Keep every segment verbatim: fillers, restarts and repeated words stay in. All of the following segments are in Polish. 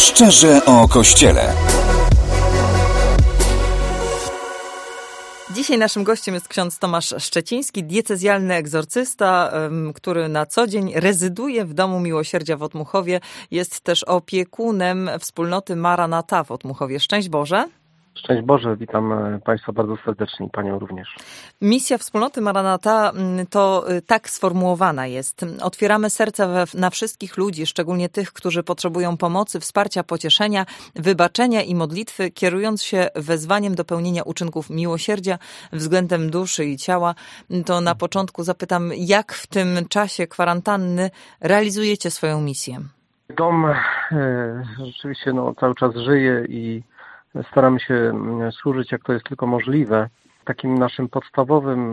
Szczerze o Kościele. Dzisiaj naszym gościem jest ksiądz Tomasz Szczeciński, diecezjalny egzorcysta, który na co dzień rezyduje w Domu Miłosierdzia w Otmuchowie. Jest też opiekunem wspólnoty Maranata w Otmuchowie. Szczęść Boże. Szczęść Boże, witam Państwa bardzo serdecznie i Panią również. Misja wspólnoty Maranata to tak sformułowana jest. Otwieramy serca we, na wszystkich ludzi, szczególnie tych, którzy potrzebują pomocy, wsparcia, pocieszenia, wybaczenia i modlitwy, kierując się wezwaniem do pełnienia uczynków miłosierdzia względem duszy i ciała. To na początku zapytam, jak w tym czasie kwarantanny realizujecie swoją misję? Dom e, rzeczywiście no, cały czas żyje i staramy się służyć, jak to jest tylko możliwe. Takim naszym podstawowym,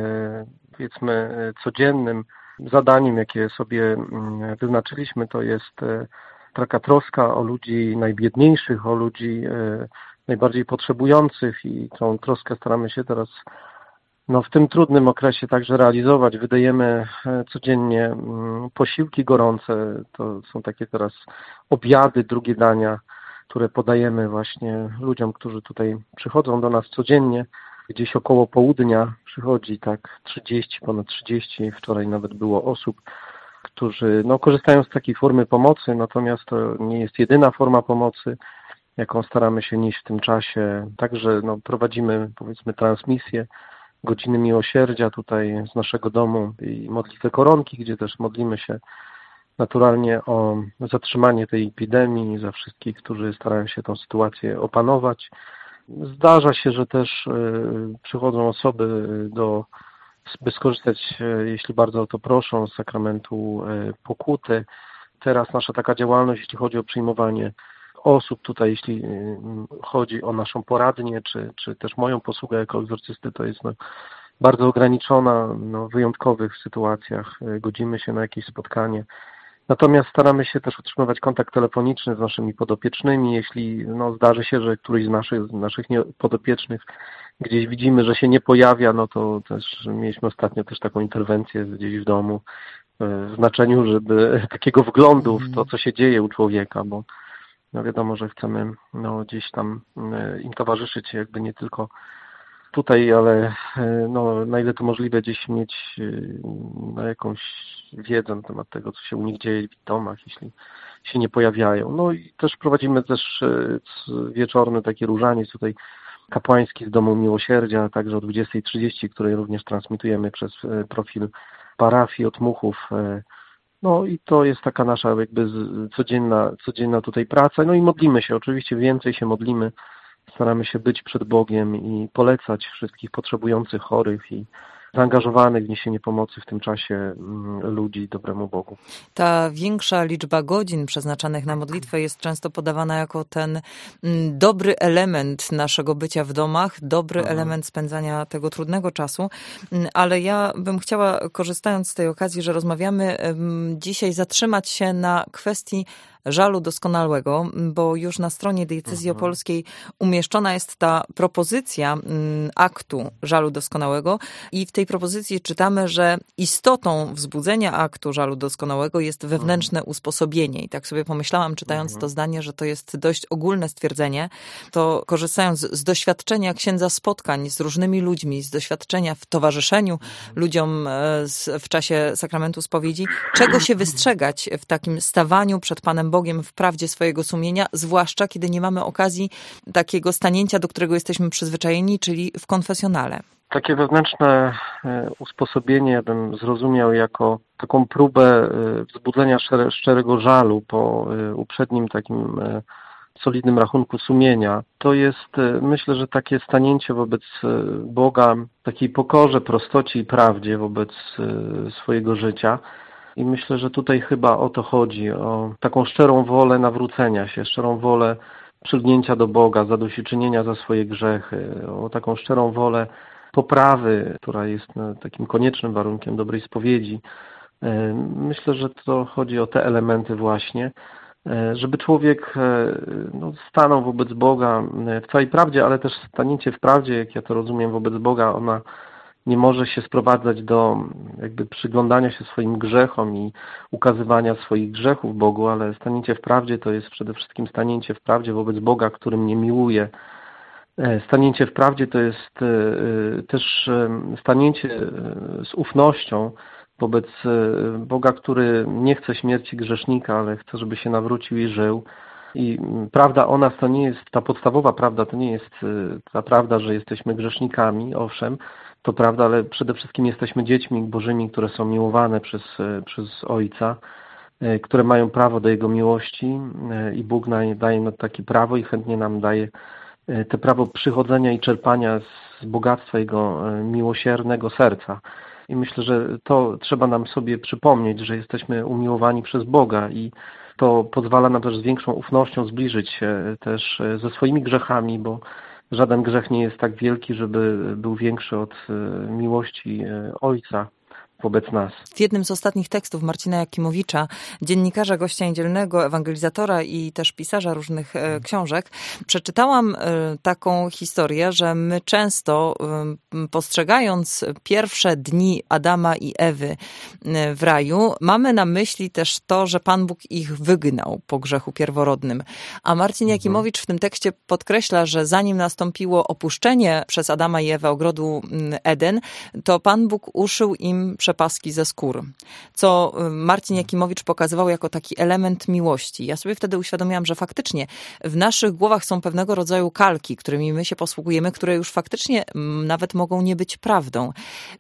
powiedzmy, codziennym zadaniem, jakie sobie wyznaczyliśmy, to jest taka troska o ludzi najbiedniejszych, o ludzi najbardziej potrzebujących i tą troskę staramy się teraz no, w tym trudnym okresie także realizować. Wydajemy codziennie posiłki gorące, to są takie teraz obiady, drugie dania, które podajemy właśnie ludziom, którzy tutaj przychodzą do nas codziennie. Gdzieś około południa przychodzi tak trzydzieści, ponad trzydzieści, wczoraj nawet było osób, którzy no, korzystają z takiej formy pomocy, natomiast to nie jest jedyna forma pomocy, jaką staramy się nieść w tym czasie. Także no, prowadzimy, powiedzmy, transmisję Godziny Miłosierdzia tutaj z naszego domu i modlitwę koronki, gdzie też modlimy się naturalnie o zatrzymanie tej epidemii, za wszystkich, którzy starają się tę sytuację opanować. Zdarza się, że też przychodzą osoby, do, by skorzystać, jeśli bardzo o to proszą, z sakramentu pokuty. Teraz nasza taka działalność, jeśli chodzi o przyjmowanie osób tutaj, jeśli chodzi o naszą poradnię, czy, czy też moją posługę jako egzorcysty, to jest no, bardzo ograniczona, no, w wyjątkowych sytuacjach godzimy się na jakieś spotkanie. Natomiast staramy się też utrzymywać kontakt telefoniczny z naszymi podopiecznymi. Jeśli no, zdarzy się, że któryś z naszych, z naszych podopiecznych gdzieś widzimy, że się nie pojawia, no to też mieliśmy ostatnio też taką interwencję gdzieś w domu w znaczeniu, żeby takiego wglądu w to, co się dzieje u człowieka, bo no wiadomo, że chcemy no, gdzieś tam im towarzyszyć jakby nie tylko tutaj, ale no, na ile to możliwe gdzieś mieć no, jakąś wiedzę na temat tego, co się u nich dzieje w domach, jeśli się nie pojawiają. No i też prowadzimy też wieczorny taki różaniec tutaj kapłański z Domu Miłosierdzia, także o dwudziestej trzydzieści, który również transmitujemy przez profil parafii Otmuchów. No i to jest taka nasza jakby codzienna, codzienna tutaj praca. No i modlimy się, oczywiście więcej się modlimy. Staramy się być przed Bogiem i polecać wszystkich potrzebujących, chorych i zaangażowanych w niesienie pomocy w tym czasie ludzi dobremu Bogu. Ta większa liczba godzin przeznaczanych na modlitwę jest często podawana jako ten dobry element naszego bycia w domach, dobry mhm. element spędzania tego trudnego czasu, ale ja bym chciała, korzystając z tej okazji, że rozmawiamy dzisiaj, zatrzymać się na kwestii żalu doskonałego, bo już na stronie diecezji mhm. opolskiej umieszczona jest ta propozycja aktu żalu doskonałego i w tej propozycji czytamy, że istotą wzbudzenia aktu żalu doskonałego jest wewnętrzne mhm. usposobienie. I tak sobie pomyślałam, czytając mhm. to zdanie, że to jest dość ogólne stwierdzenie, to korzystając z doświadczenia księdza spotkań z różnymi ludźmi, z doświadczenia w towarzyszeniu mhm. ludziom w czasie sakramentu spowiedzi, czego się wystrzegać w takim stawaniu przed Panem Bogiem w prawdzie swojego sumienia, zwłaszcza kiedy nie mamy okazji takiego stanięcia, do którego jesteśmy przyzwyczajeni, czyli w konfesjonale. Takie wewnętrzne usposobienie ja bym zrozumiał jako taką próbę wzbudzenia szczerego żalu po uprzednim takim solidnym rachunku sumienia. To jest, myślę, że takie stanięcie wobec Boga, takiej pokorze, prostocie i prawdzie wobec swojego życia. I myślę, że tutaj chyba o to chodzi, o taką szczerą wolę nawrócenia się, szczerą wolę przylgnięcia do Boga, zadośćuczynienia za swoje grzechy, o taką szczerą wolę poprawy, która jest takim koniecznym warunkiem dobrej spowiedzi. Myślę, że to chodzi o te elementy właśnie, żeby człowiek no, stanął wobec Boga w całej prawdzie, ale też stanięcie w prawdzie, jak ja to rozumiem, wobec Boga, ona nie może się sprowadzać do jakby przyglądania się swoim grzechom i ukazywania swoich grzechów Bogu, ale stanięcie w prawdzie to jest przede wszystkim stanięcie w prawdzie wobec Boga, który mnie miłuje. Stanięcie w prawdzie to jest też stanięcie z ufnością wobec Boga, który nie chce śmierci grzesznika, ale chce, żeby się nawrócił i żył. I prawda o nas to nie jest, ta podstawowa prawda to nie jest ta prawda, że jesteśmy grzesznikami, owszem, to prawda, ale przede wszystkim jesteśmy dziećmi Bożymi, które są miłowane przez, przez Ojca, które mają prawo do Jego miłości i Bóg daje nam takie prawo i chętnie nam daje te prawo przychodzenia i czerpania z bogactwa Jego miłosiernego serca. I myślę, że to trzeba nam sobie przypomnieć, że jesteśmy umiłowani przez Boga i to pozwala nam też z większą ufnością zbliżyć się też ze swoimi grzechami, bo żaden grzech nie jest tak wielki, żeby był większy od miłości Ojca wobec nas. W jednym z ostatnich tekstów Marcina Jakimowicza, dziennikarza, gościa niedzielnego, ewangelizatora i też pisarza różnych e, książek, przeczytałam e, taką historię, że my często e, postrzegając pierwsze dni Adama i Ewy e, w raju, mamy na myśli też to, że Pan Bóg ich wygnał po grzechu pierworodnym. A Marcin mhm. Jakimowicz w tym tekście podkreśla, że zanim nastąpiło opuszczenie przez Adama i Ewę ogrodu Eden, to Pan Bóg uszył im przepaski ze skór, co Marcin Jakimowicz pokazywał jako taki element miłości. Ja sobie wtedy uświadomiłam, że faktycznie w naszych głowach są pewnego rodzaju kalki, którymi my się posługujemy, które już faktycznie nawet mogą nie być prawdą.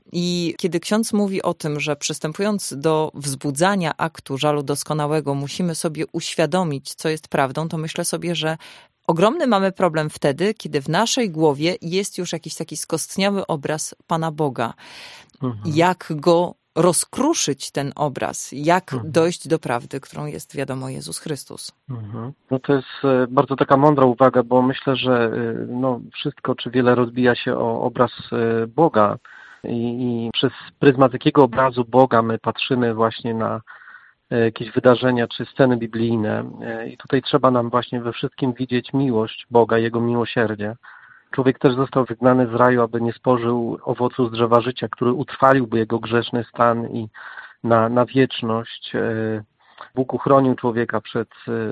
I kiedy ksiądz mówi o tym, że przystępując do wzbudzania aktu żalu doskonałego, musimy sobie uświadomić, co jest prawdą, to myślę sobie, że ogromny mamy problem wtedy, kiedy w naszej głowie jest już jakiś taki skostniały obraz Pana Boga. Mhm. Jak go rozkruszyć, ten obraz? Jak mhm. dojść do prawdy, którą jest, wiadomo, Jezus Chrystus? Mhm. No to jest bardzo taka mądra uwaga, bo myślę, że no, wszystko czy wiele rozbija się o obraz Boga i, i przez pryzmat jakiego obrazu Boga my patrzymy właśnie na jakieś wydarzenia czy sceny biblijne. I tutaj trzeba nam właśnie we wszystkim widzieć miłość Boga, Jego miłosierdzie. Człowiek też został wygnany z raju, aby nie spożył owocu z drzewa życia, który utrwaliłby jego grzeszny stan i na, na wieczność. Bóg uchronił człowieka przed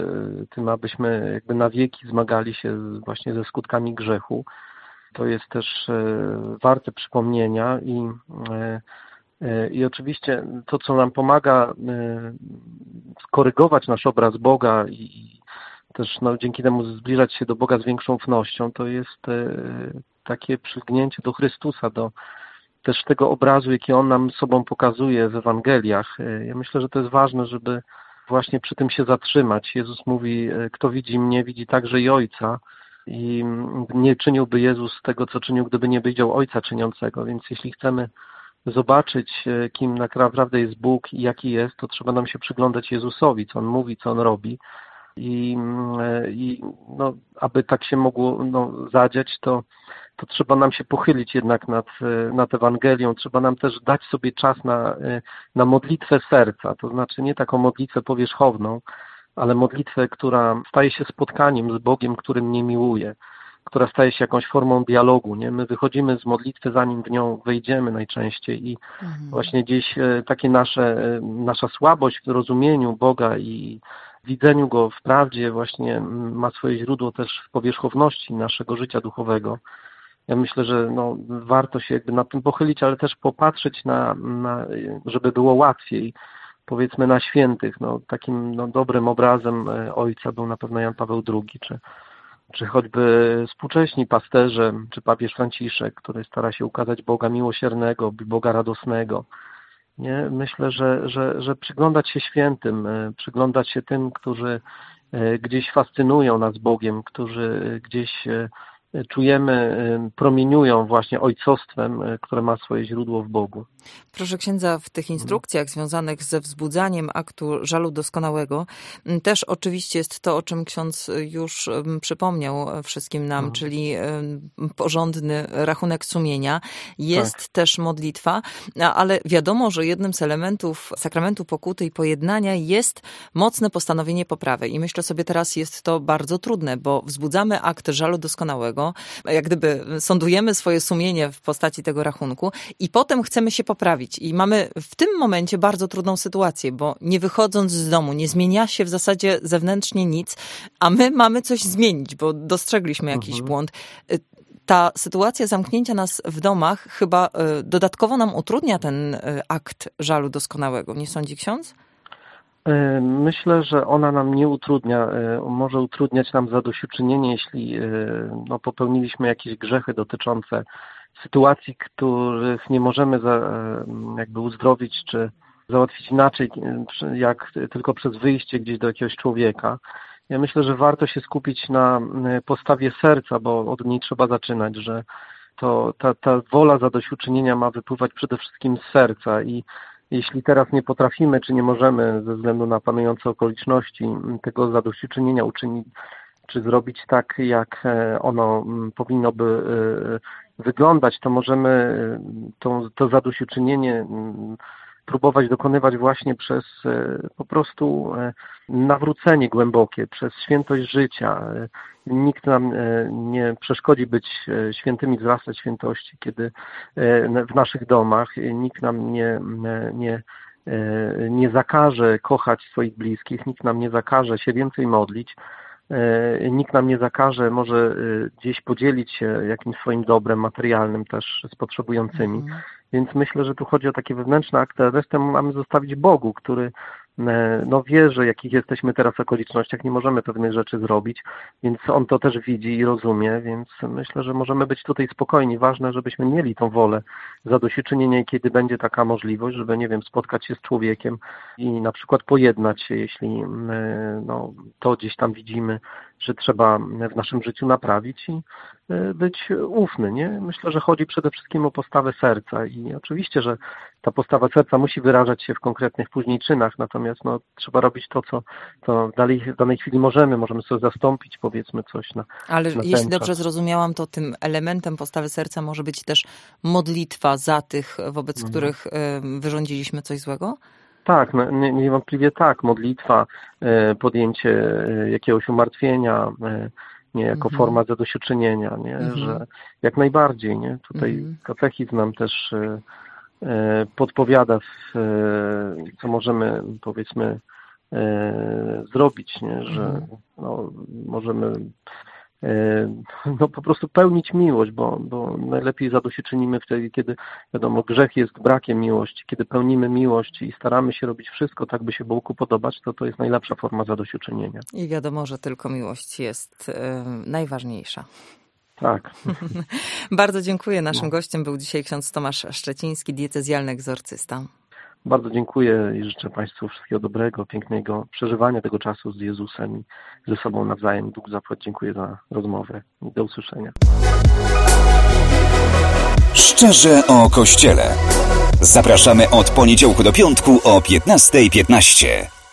tym, abyśmy jakby na wieki zmagali się właśnie ze skutkami grzechu. To jest też warte przypomnienia i I oczywiście to, co nam pomaga skorygować nasz obraz Boga i też no, dzięki temu zbliżać się do Boga z większą ufnością, to jest takie przylgnięcie do Chrystusa, do też tego obrazu, jaki On nam sobą pokazuje w Ewangeliach. Ja myślę, że to jest ważne, żeby właśnie przy tym się zatrzymać. Jezus mówi, kto widzi mnie, widzi także i Ojca. I nie czyniłby Jezus tego, co czynił, gdyby nie widział Ojca czyniącego. Więc jeśli chcemy zobaczyć, kim naprawdę jest Bóg i jaki jest, to trzeba nam się przyglądać Jezusowi, co On mówi, co On robi. I, i no, aby tak się mogło no, zadziać, to, to trzeba nam się pochylić jednak nad, nad Ewangelią. Trzeba nam też dać sobie czas na, na modlitwę serca, to znaczy nie taką modlitwę powierzchowną, ale modlitwę, która staje się spotkaniem z Bogiem, który mnie miłuje, która staje się jakąś formą dialogu. Nie? My wychodzimy z modlitwy, zanim w nią wejdziemy najczęściej i mhm. właśnie gdzieś takie nasze, nasza słabość w rozumieniu Boga i widzeniu Go w prawdzie właśnie ma swoje źródło też w powierzchowności naszego życia duchowego. Ja myślę, że no, warto się jakby nad tym pochylić, ale też popatrzeć na, na żeby było łatwiej, powiedzmy na świętych. No, takim no, dobrym obrazem Ojca był na pewno Jan Paweł drugi, czy czy choćby współcześni pasterze, czy papież Franciszek, który stara się ukazać Boga miłosiernego, Boga radosnego. Nie? Myślę, że, że, że przyglądać się świętym, przyglądać się tym, którzy gdzieś fascynują nas Bogiem, którzy gdzieś czujemy, promieniują właśnie ojcostwem, które ma swoje źródło w Bogu. Proszę księdza, w tych instrukcjach związanych ze wzbudzaniem aktu żalu doskonałego też oczywiście jest to, o czym ksiądz już przypomniał wszystkim nam, mhm. czyli porządny rachunek sumienia. Jest tak. też modlitwa, ale wiadomo, że jednym z elementów sakramentu pokuty i pojednania jest mocne postanowienie poprawy. I myślę sobie teraz, jest to bardzo trudne, bo wzbudzamy akt żalu doskonałego, Bożego. Jak gdyby sądujemy swoje sumienie w postaci tego rachunku i potem chcemy się poprawić. I mamy w tym momencie bardzo trudną sytuację, bo nie wychodząc z domu, nie zmienia się w zasadzie zewnętrznie nic, a my mamy coś zmienić, bo dostrzegliśmy jakiś mhm. błąd. Ta sytuacja zamknięcia nas w domach chyba y, dodatkowo nam utrudnia ten y, akt żalu doskonałego. Nie sądzi ksiądz? Myślę, że ona nam nie utrudnia. Może utrudniać nam zadośćuczynienie, jeśli no, popełniliśmy jakieś grzechy dotyczące sytuacji, których nie możemy za, jakby uzdrowić czy załatwić inaczej, jak tylko przez wyjście gdzieś do jakiegoś człowieka. Ja myślę, że warto się skupić na postawie serca, bo od niej trzeba zaczynać, że to ta, ta wola zadośćuczynienia ma wypływać przede wszystkim z serca i jeśli teraz nie potrafimy, czy nie możemy ze względu na panujące okoliczności tego zadośćuczynienia uczynić, czy zrobić tak, jak ono powinno by wyglądać, to możemy to, to zadośćuczynienie próbować dokonywać właśnie przez po prostu nawrócenie głębokie, przez świętość życia. Nikt nam nie przeszkodzi być świętymi, wzrastać świętości, kiedy w naszych domach nikt nam nie, nie, nie zakaże kochać swoich bliskich, nikt nam nie zakaże się więcej modlić, nikt nam nie zakaże może gdzieś podzielić się jakimś swoim dobrem materialnym też z potrzebującymi. Mhm. Więc myślę, że tu chodzi o takie wewnętrzne akty, a resztę mamy zostawić Bogu, który no wie, że jakich jesteśmy teraz w okolicznościach, nie możemy pewnych rzeczy zrobić, więc On to też widzi i rozumie, więc myślę, że możemy być tutaj spokojni. Ważne, żebyśmy mieli tą wolę zadośćuczynienia, kiedy będzie taka możliwość, żeby, nie wiem, spotkać się z człowiekiem i na przykład pojednać się, jeśli no, to gdzieś tam widzimy, że trzeba w naszym życiu naprawić i być ufny, nie? Myślę, że chodzi przede wszystkim o postawę serca i oczywiście, że ta postawa serca musi wyrażać się w konkretnych później czynach, natomiast no, trzeba robić to, co to dalej, w danej chwili możemy, możemy sobie zastąpić, powiedzmy, coś na Ale na jeśli dobrze zrozumiałam, to tym elementem postawy serca może być też modlitwa za tych, wobec mhm. których wyrządziliśmy coś złego? Tak, no, niewątpliwie tak. Modlitwa, podjęcie jakiegoś umartwienia, nie, jako mhm. forma zadośćuczynienia, nie, mhm. że jak najbardziej, nie, tutaj mhm. katechizm nam też podpowiada, co możemy, powiedzmy, zrobić, nie, że no, możemy no po prostu pełnić miłość, bo, bo najlepiej zadośćuczynimy wtedy, kiedy wiadomo, grzech jest brakiem miłości. Kiedy pełnimy miłość i staramy się robić wszystko tak, by się Bogu podobać, to to jest najlepsza forma zadośćuczynienia. I wiadomo, że tylko miłość jest yy, najważniejsza. Tak. Bardzo dziękuję. Naszym no. gościem był dzisiaj ksiądz Tomasz Szczeciński, diecezjalny egzorcysta. Bardzo dziękuję i życzę Państwu wszystkiego dobrego, pięknego przeżywania tego czasu z Jezusem i ze sobą nawzajem. Bóg zapłać. Dziękuję za rozmowę i do usłyszenia. Szczerze o Kościele. Zapraszamy od poniedziałku do piątku o piętnasta piętnaście.